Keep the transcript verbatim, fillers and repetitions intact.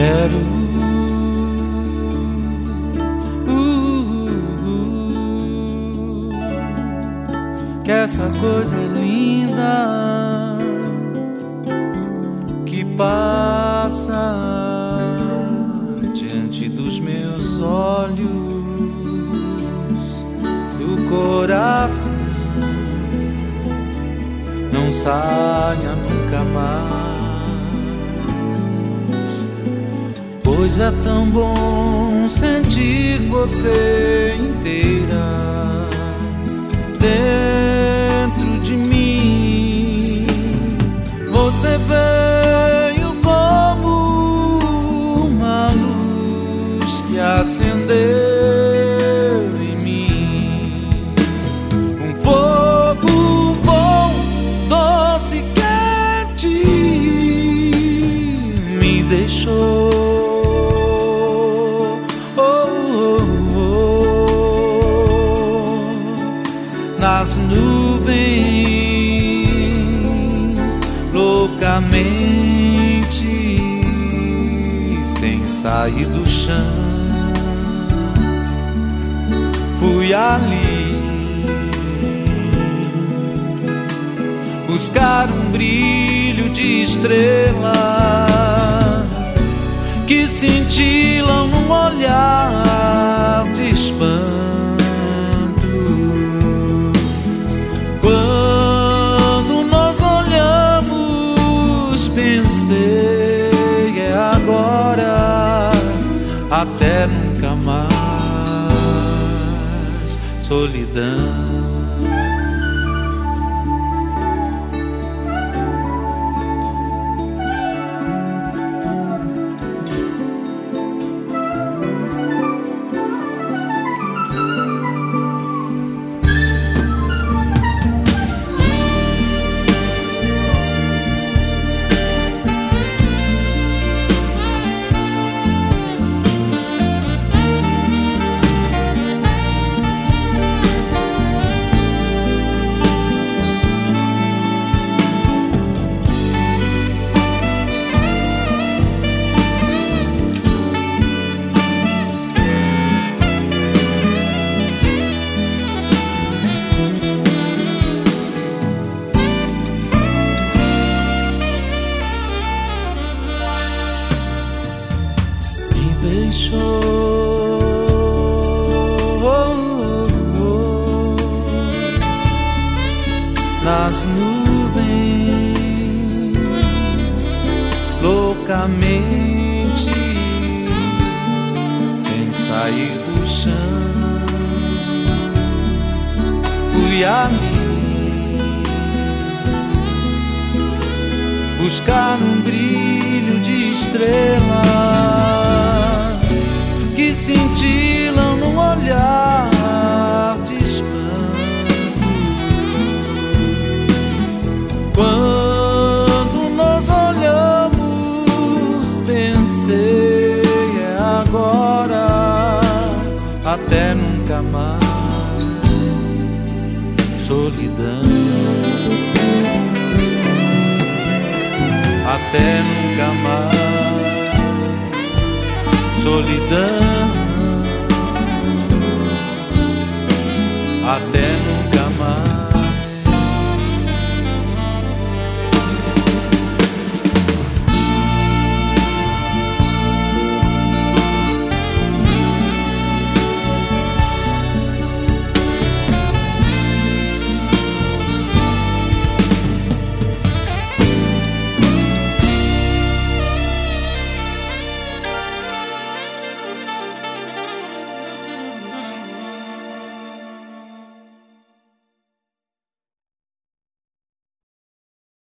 Quero uh, uh, uh, que essa coisa linda que passa diante dos meus olhos, do coração, não saia nunca mais. Pois é tão bom sentir você inteira dentro de mim. Você veio como uma luz que acendeu em mim, um fogo bom, doce, quente, me deixou nas nuvens, loucamente, sem sair do chão. Fui ali buscar um brilho de estrelas que cintilam num olhar de espanto. Pensei, é agora, até nunca mais. Solidão. Deixou nas nuvens, loucamente, sem sair do chão. Fui ali buscar um brilho de estrelas que cintilam num olhar de espanto. Quando nos olhamos, pensei, é agora, até nunca mais. Solidão. Até nunca mais. Solidão, até